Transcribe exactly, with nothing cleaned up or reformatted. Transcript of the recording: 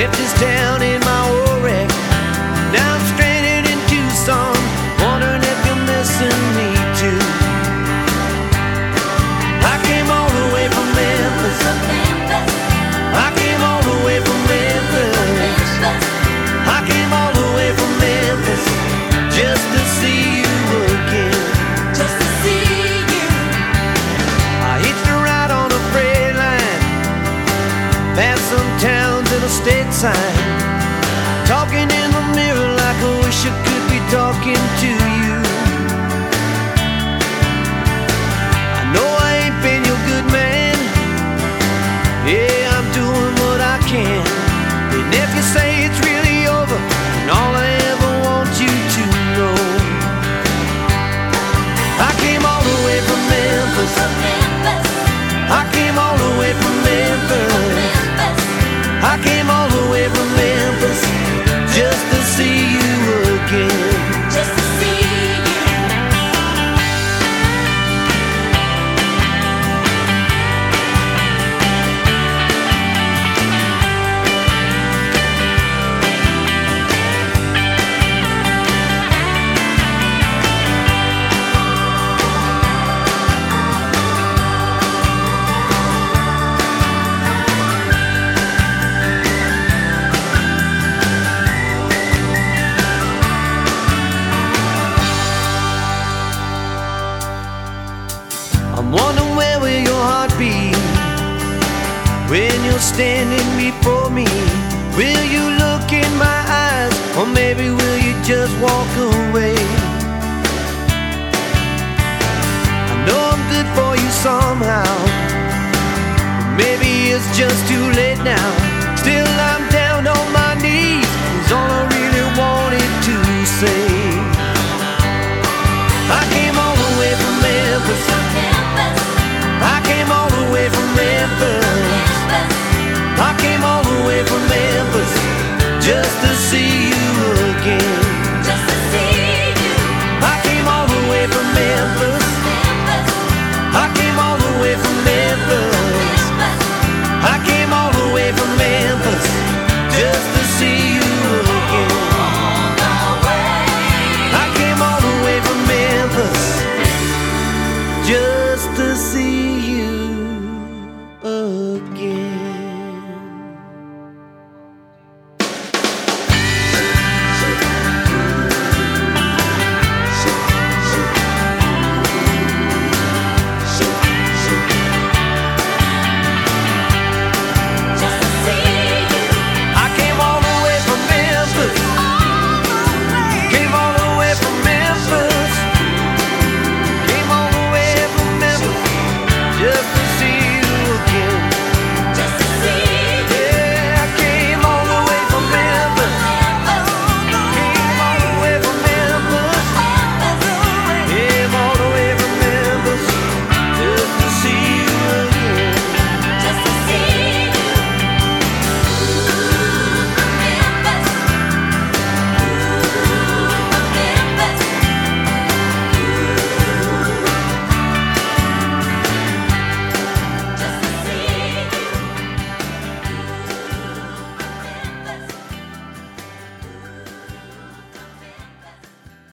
left this town in my old wreck. Now I'm stranded in Tucson, wondering if you're missing me too. I came all the way from Memphis. I came all the way from Memphis. I came all the way from Memphis just to see you again. Just to see you. I hitched a ride on a freight line, past some towns and a state sign, talking in the mirror like I wish I could be talking to you. I know I ain't been your good man. Yeah, I'm doing what I can. And if you say it's really over, and all I ever want you to know, I came all the way from Memphis. I came all the way from Memphis. I came all the way from Memphis just to see you again. Just to see you. I'm wondering where will your heart be when you're standing before me. Will you look in my eyes, or maybe will you just walk away? I know I'm good for you somehow, but maybe it's just too late now. Still I'm down on my knees, 'cause all I really wanted to say